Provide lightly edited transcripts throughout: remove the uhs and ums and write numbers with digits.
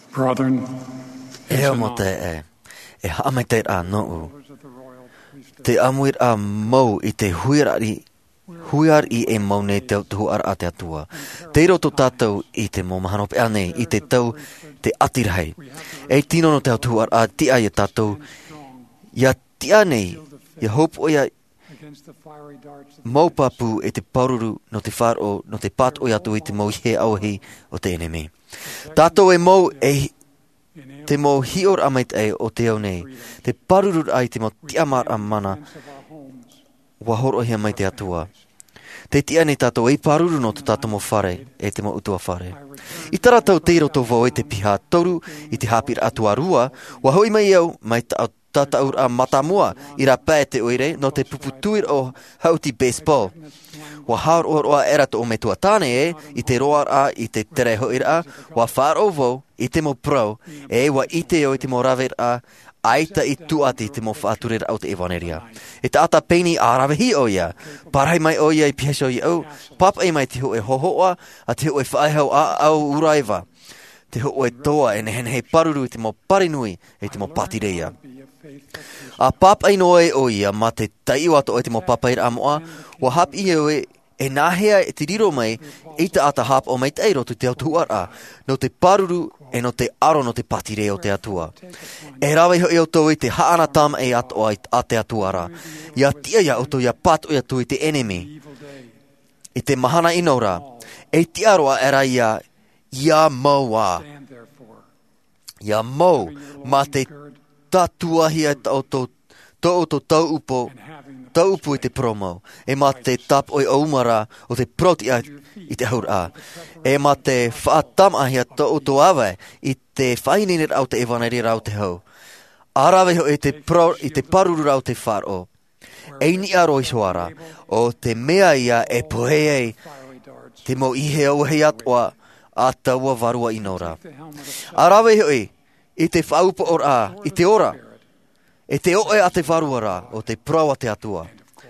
Brethren, E o mo te e hame te a no te amuir a mau I te huiar I e mau nei te tuar a te atua. Te roto tātou I te mo mahano pe ane I te tau te atirahei. E tino no te tuar a ti ai tātou ia ti ane ia hope o ia mau papu e te paruru no te wharo no te pat o ia tu I te mau he auhi o te enemi. Tātou e mau te mo hior amait e o te au nei. Te parurur ai te mo tiamar a mana wahoro hia mai te atua. Te tia nei tātou e paruru no te tātou mo whare e te mo utua whare. I tara tau te roto vau e te piha toru I te hapir atua rua, wahoi mai au mai tātaur a matamua I ra pē te oire no te puputuir o hauti baseball. Wa haur oa era to o me tua tāne I te roar a I te tere hoir a, wa whār o vau I te mo pro, wa I te o I te mo rawer a, aita I tuati te mo whāturir au te ewaneria. E te ata peini a rawehi o ia, parai mai o ia I piheso I au, papa I mai te ho e hohoa, a te ho e whaihau a au uraiva. Te ho e toa e nehen hei paruru I te mo parinui e te mo patireia. A papa I noe o ia ma te taiwato o te mo papair a moa, wa hap I e nahea e te riro mai I te ata hap o mai teiro tu te autuar a, no te paruru e no te aro no te patire o te atua. E rawe ho I autou I te haana tam e atoa a te atuara. Ia tia ia autou ia pat o ia tu I te enemy. I te mahana inaura, e tiaroa era ia maua. Ia mau, ma te tatuahia autou tau upo I te promo, e ma te tap o I aumara o te proti I te haur a. E ma te whaatam ahia to awe I te whaininer au te ewaneri rau te hau. Arawe ho I te paruru rau te wharo. E ni aro I soara, o te mea ia e pohei te mo ihe au hei atoa a taua varua inora. Arawe ho I te whaupo ora, I te ora. E te oe a te waruara o te prau a te atua.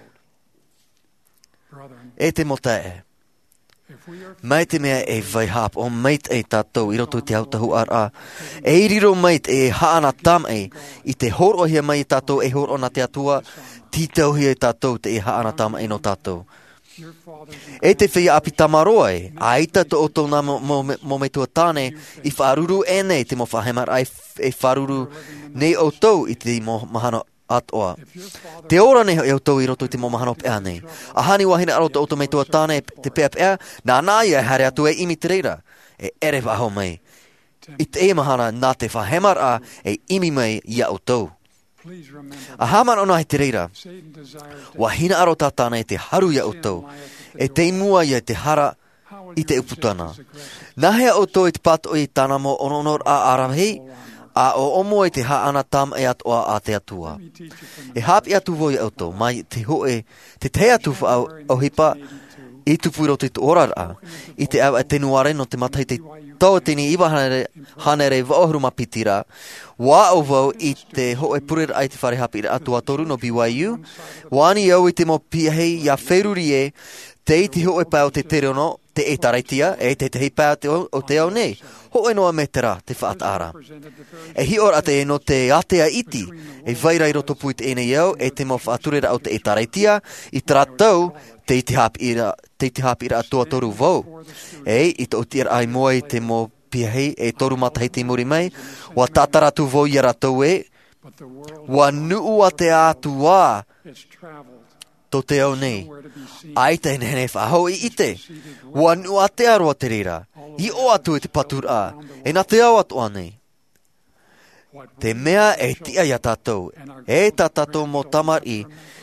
E te motae. Mai te mea e vai hap o meit e tātou I roto te autahu ar a. E riro meit e haana tam I te horo hia mai tātou e horo na te atua. Titau hia tātou te e haana tam no tātou. E te whia api tamaroa aita to o tō nā mo me tua tāne I wharuru e nei te mo whahemar ai e wharuru nei o tau I te mo mahano atoa. Te ora nei e o tau I roto I te mo mahano pēa nei. A hani wahine aro to o tō me tua tāne te pēa pēa, nā ia hare atu e imi te reira. E ere waho mai. I te e mahana nā te whahemar a e imi mai ia o tau. A haman ona he te reira, wa hina aro tātana e te haru ia o tau, e te imua ia te hara I te uputana. Nahea o tau I te pato I tāna mo ononor a aramhei, a o omo e te haana tam e atoa a te atua. E hapi atu voi au tau, mai te hoe, te te atu au hipa, I tupuro te orar a, I te au e tenuare no te matai te tau tini iwa hanere vaohuru mapitira, wa o vau I te hoe purer ai te whare hapi atua toru no BYU, wani au I te mo piahei ia wheruri te iti hoe pau te tereono, te e taraitia, e te hei pau o te au nei, hoe noa metera te whaatara. E hior ate no te atea iti, e vairai roto pui te ene iau, e te mo whaaturera au te e taraitia, I tratau, te iti hapira atua toru vau. E I te otir ai moai te mo piahei e toru matahei te muri mai, wa tataratu vau I ratou wa nuu a te atua to te au nei. Aita hene whahau I ite, wa nuu a te aroa te rira, I o atu e te patur a, e na te au atua nei. Te mea e tia ia tātou, e tā tātou mo tamar I,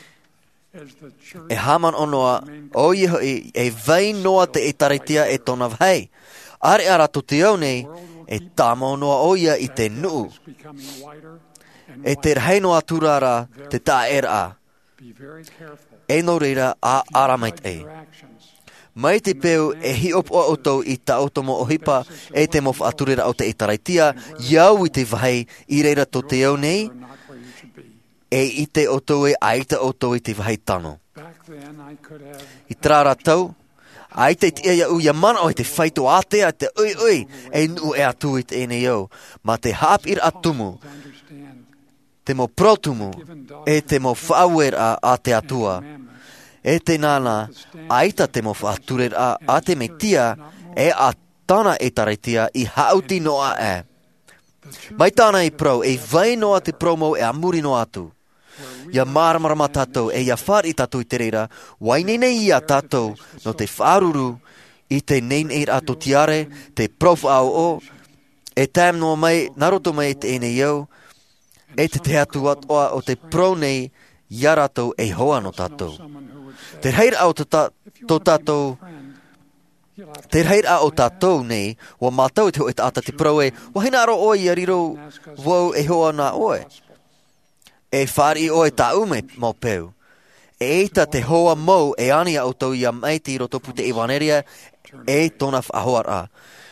e haman onoa, o iho e vai noa te e taretia e tona vhei. Are ara to te au nei, e tāma onoa o ia I te nuu. E te rhei noa turara te tā era. E no reira a aramait Mai te peu e hi opo o tau I ta otomo o hipa e te mo whaaturera o te e taraitia, iau I te vahei I reira to te au nei, e I te o tau e aita o tau I te vahei tano. I trāra tau, Ai te tia ia uia mana o te whaito atea te ui, e nu e atu i te ene iau. Ma te hap ir atumu, te mo protumu, e te mo whauer a te atua. E te nana, aita te mo whaaturer a te me tia, e a tana e taretia i hauti noa e. Mai tāna i prau, e vai noa te promo e amuri no atu. Ia maramarama tātou, e ia whar i tātou i te reira, wainene ia tātou, no te wharuru, i te nei ato tiare, te prof au o, e tam noa mai, naroto mai te ene iau, e te atu atoa o te pro nei, ia ratou e hoa no tātou. Te reira au tō tātou, te reira au tātou nei, wa mātou te hoi tāta te pro e, wahina aro oi i ariro, wau e hoa nā oe. E whari oe tā ume mō peu. E eita te hoa mau e ania o tau ia maiti i roto pute iwaneria, e tona whahoar a.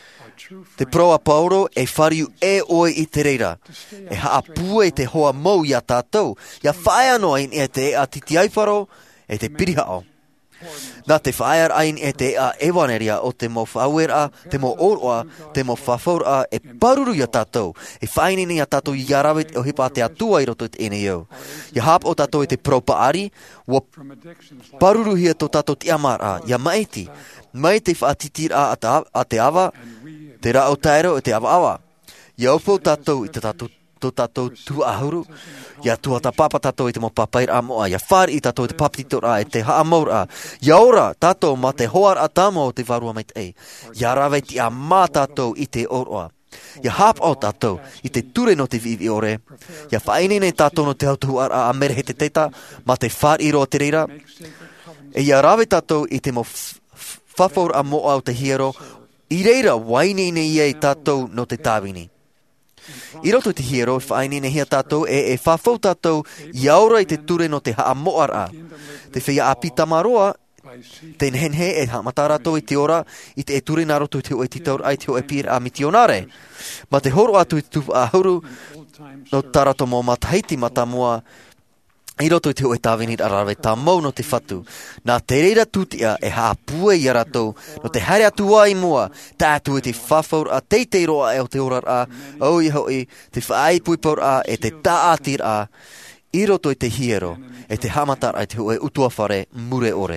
Te proa pauro e whariu e oe i te reira. E haa pue te hoa mau ia tātou, ia whaia noa in e te a titi aifaro, e te pirihao. Nā te whaear ain e te a ewaneria o te mo whauera, te mo oroa, te mo whafaura e paruru ia tātou. E whainini ia tātou i arawet o hipa te atua i roto te ene iau. Ia hap o tātou i te propaari, wa paruru hia tō tātou te amara, ia maiti. Mai te whaatitir a te awa, te rao taero e te awa. Ia upo tātou i te tātou tua ahuru, ia tua ta papa tātou i te mo papair a moa, ia whari i tātou i te papatitor a, e te haa maur a. Ia ora tātou ma te hoar a tāmo o te varua mait ei. Ia rawet i a mā tātou i te oroa. Ia hap au tātou i te ture no te vivi ore. Ia whainene tātou no te autuhuar a mere he te teta, ma te whari roa te reira. E ia rawet tātou i te mo whafaur a moa o te hiero, i reira wainene iei tātou no te tāwini. I roto te hiero, whainene hia tātou e whafau tātou i aura i te ture no te haa moar a. Te whia a pita maroa, te nhenhe e hamatarato i te ora, i te e ture na roto i te o e titaur ai te o e pir a mitionare. Ma te horo atu i te tupu a huru, no tarato mō mataheiti mata mua, i roto i te o e tāwini a rawe tā mau no te whatu. Nā te reira tūtia e haa pue i aratou, no te haere atu ai mua, tātu e te whafaur a teitei roa e o te orar a, au i hoi, te whaai puipaur a e te tāatir a, i roto i te hiero, e te hamatar ai te o e utua whare mure ore.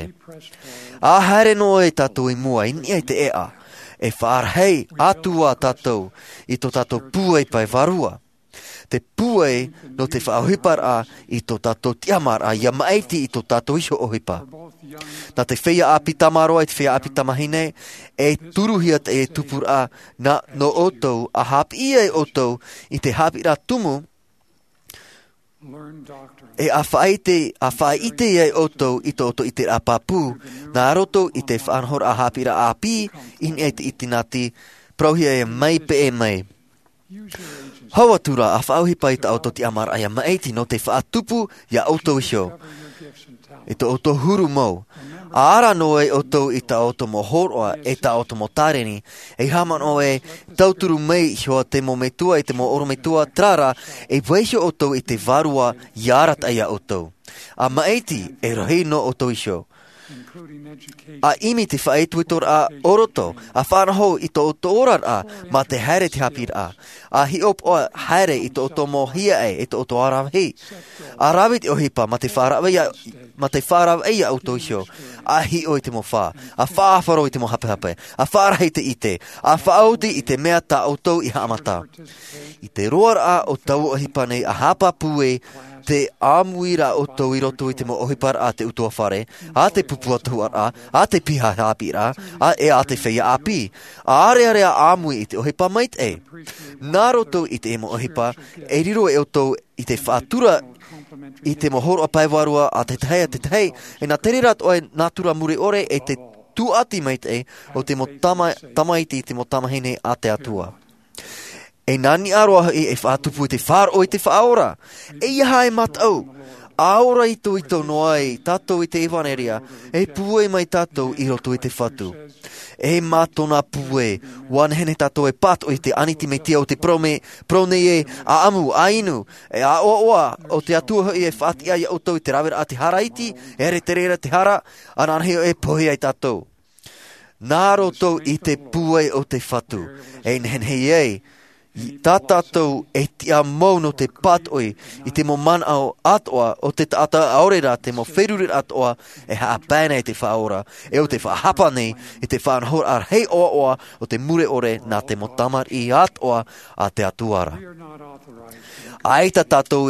A haere no e tātou i mua, i nia i te ea, e whaarhei atua tātou, i tō tātou pue pai varua. Te pue no te whaohipar a i tō tātou tiamar a ia maiti i tō tātou iso ohipa. Nā te whea a pitamaroa i te whea a pitamahine e turuhia te e tupur a na no otou a hapi e otou i te hapira tumu e a whaite e otou i tō otou i te apapu nā roto i te whanhor a hapira a api in e te itinati prohia e mai pe e mai. Hawatura a whaohipa i ta auto ti amar ai a maiti no te whaatupu ia auto isio. I ta auto huru mau. A ara no e auto i ta auto mo horoa e ta auto mo tareni. E haman o e tauturu mei hioa te mo metua i te mo oro metua trara e weisio auto i te varua iarat ai a auto. A maiti e rohi no auto isio. A imi te whaetuitor a oroto, a whanaho i tō orar a, ma te haere te hapir a. A hi op o haere i tō mo hia e, i tō araw hei. A rawit o hipa, ma te wharaw eia auto isio. A hi o i te mo wha, a whaafaro i te mo hape, a wharahei te ite, a whaauti i te mea ta auto i haamata. I te roar a o tau o hipa nei a hapa pue, te amuira o tau i roto i te mo ohipar a te utua whare, a te pupua tuar a te piha hapira, a te whea api. A are a amui i te ohipa mait e. Nā roto i te emo ohipa, e riro e o tau i te whaatura i te mohoro a paiwarua a te tei, e nā terirat o e nātura muri ore e te tuati mait e o te mo tamaiti i te mo tamahine a te atua. E nani aroa e whaatupu i te whār o i te whaora. E iha e matau. Aora i tō noai, tātou i te ewaneria, e pue mai tātou i roto i te whatu. E mātona pue, wanhene tātou e pat o i te aniti me tia o te prone e a amu, a inu, e a oa, o te atua i e whaati ai o tau i te rawera a te haraiti, e re te reira te hara, ananheo e pohi ai tātou. Nā roto I te puai o te whatu. E nhenhei ei. Tā tātou e tia mau no te patoi I te mo manao atoa o te taata aorera te mo wheruri atoa e haa pēnei te whaora e o te whahapa nei I te whanhor ar hei oa o te mure ore nā te mo tamar I atoa a te atuara. Aita tātou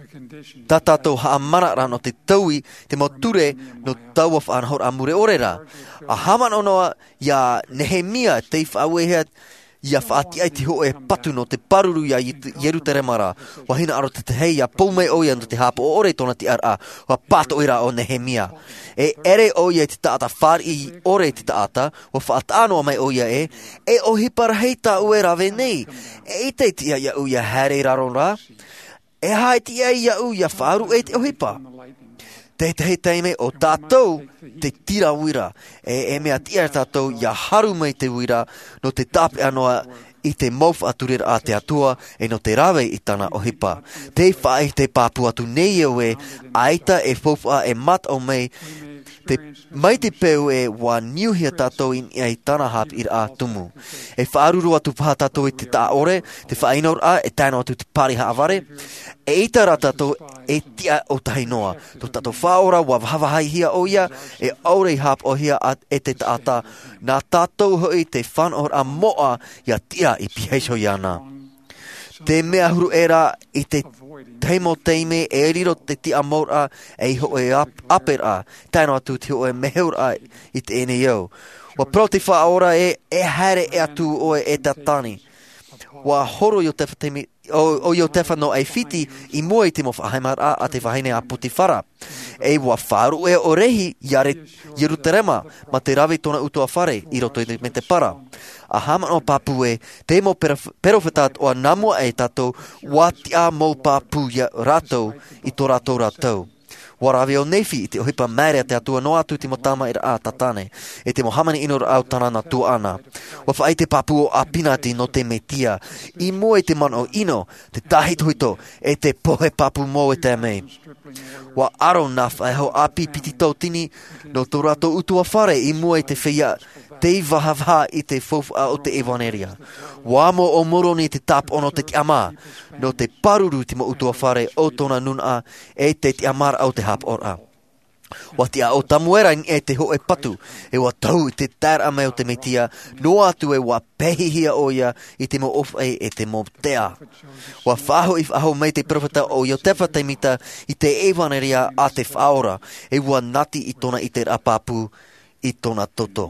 Tā tātou haa manara no te taui te mo ture no taua whanhor a mure orera. A haman onoa ia Nehemia te whawehea ia whaati ai te ho e patu no te paruru ia Yeruteremara. Wahina aro te hei ia poumei oia no te hapo o ore tona te ara. Wa pato ira o Nehemia. E ere oia te taata whari ore te taata. Wa whaatanoa mai oia e ohi paraheita ue rave nei. E ite tia ia uia here raronra. E hai tia ia uia wharu e te ohipa. Te hei teime o tātou te tira wira. E mea tia tātou ia haru mai te wira no te tape anoa I te mauwha aturera a te atua e no te rawe I tana ohipa. Te whae te pāpu atu nei e aita e fōwha e mat o mei mai te peu e wa niuhia tātou I tana hap I a tumu. E whaaruru atu paha tātou I te tā ore, te whainor a e tāno atu te pariha avare. E itara tātou e tia o tahi noa. Tō tātou whaora wa whawahai hia o ia, e aurei hap o hia e te tāta. Nā tātou hoi te whanor a moa ia tia I piheisho iana. Te mea huru era I te teimo teime e riro te tia mora e ho e apera. Taino atu te ho e meheura I te ene iau. Wa proti whaora e haere e atu o e tatani. Wa horo yo te whatemi o yo te whano e whiti I mua I te mo whaheimara a te whaine a Putifara. E wa wharu e o rehi iare Yeruterema ma te rawe tona utua whare I roto I me te para. A hama o papu e te mo perofetat o namua e tatou watia mo papu ya ratou I to ratou. Warawe o nefi I te ohipa mērea te atua no atu te mo tama I a tatane. E te mo hamani inor au tana na tu ana. Wa whaai te papu o apinati no te metia. I mua I te mano ino, te tahituhito, e te pohe papu mo e te mei. Wa aro naf e ho api piti tau tini no to rato utua whare I mua I te whia. Te wahavha I te fofa o te evaneria. Wa mo o moroni te tap ono te tiama. No te paruru te mo utua whare o tona nuna e te tiamara au te hap ora. Wa tia o tamuera e te ho e patu. E wa tau te tara mai o te metia. No atu e wa pehihia oia I te mo of e te mo tea. Wa whaho I whaho mai te profeta o Iotefa te mita I te evaneria a te whaora. E wa nati I tona I te rapapu I tona toto.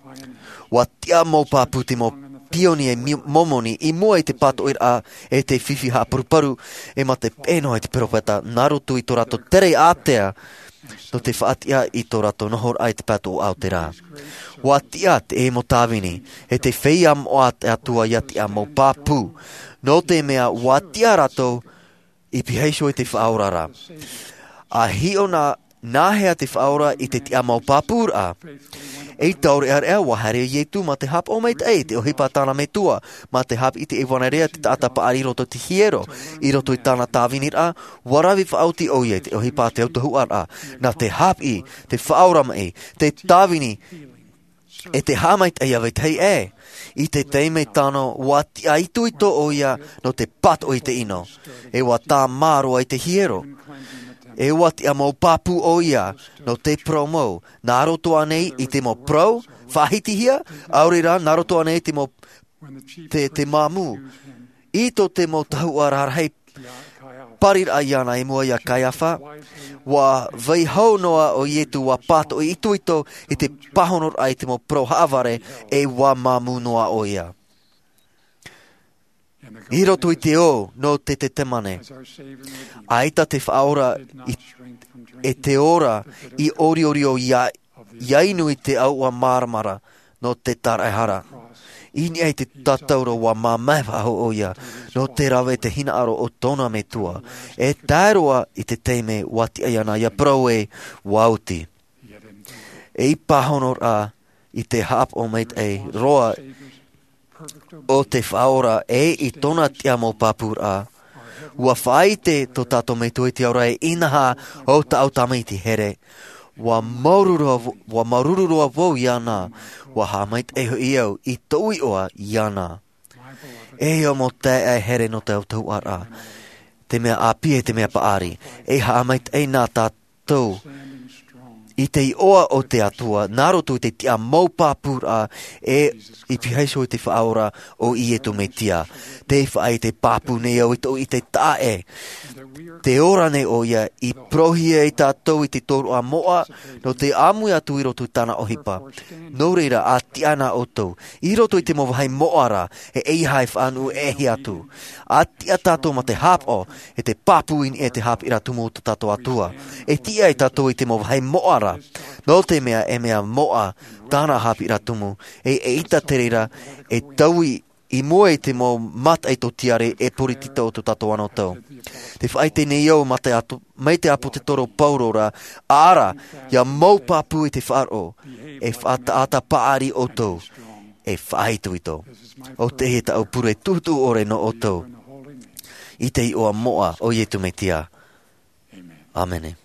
Wa tia mo papu te mo pioni e momoni I mua I te pato a e te whiwhi ha paruparu e ma te pēno e te profeta narotu I to rato tere atea no te whaatia I to rato nohor ai te pato o Aoteara. Wa tia te e mo tāwini e te whiam o te atua ia tia mo papu no te mea wa tia rato I piheisho I te whaorara. A hiona nāhea te whaora I te tia mo papura. E taure ar ea wahare ietu ma te hap o meit e te ohipa tāna me tua ma te hap I te evanerea te taata paari roto te hiero I roto I tāna tāwinir a warawi whaauti o ie te ohipa te autohu ar a na te hap I te whaorama I te tāwini e te hamait e awet hei e I te teime tāno wa ti aitu I to o ia no te pat o I te ino e wa tā maro I te hiero E wati a mo papu o ia no te promo. Nā roto anei I te mo pro, whahiti hia, aurira, nā roto anei te mo te mamu. I to te mo tahu ararhei parir a iana I mua ia Kaiafa, wa vai hau noa o ietu wa pato I ito I te pahonor ai te mo pro haavare e wa mamu noa o ia. I roto I te o no te temane. Aita te whaora e te ora I ori o iainu I te au a maramara no te taraihara. Ini ai te tatauro wa mamaha ho o ia no te rawe te hina aro o tona me tua. E tāroa I te teime wati aiana ia pro e wauti. E I pahonor a I te hap o meit e roa o te whaora e I tona tia mo papura. Ua whaite to tato me tui te aura e inaha o ta au tamiti here. wa marurua wau iana, wa hamait eho iau I toi oa iana. Eo mo te here no tau tau ara. Te mea apie te mea paari. E hamait e nā tātou. I te oa o te atua, nāroto I te tia maupāpura I pihaiso I te whaora o I e to me tia. Te whaai te pāpu nei au I te tae. Te ora nei o ia I prohia I tātou I te toro a moa no te amui atu I roto tana ohipa. Nō reira a tiana o tau. I roto I te mawahai moara ei hai whaanu hi atu. A tia tātou ma te hapo te pāpu in te hap ira tumu o tātou atua. E tia I tātou I te mawahai moara. No te mea mea moa tāna hap ira tumu. Ita te reira taui I moe te mo mata I to tiare poritita o to tātou anō tau. Te whaai te nei au mai te apo te toro paurora, ara, ia maupāpu I te whaaro, whaata ata paari o tau, whaai tuito. O te he ta au pure tutu ore no o tau. I te I oa moa o ietu me tia. Amen.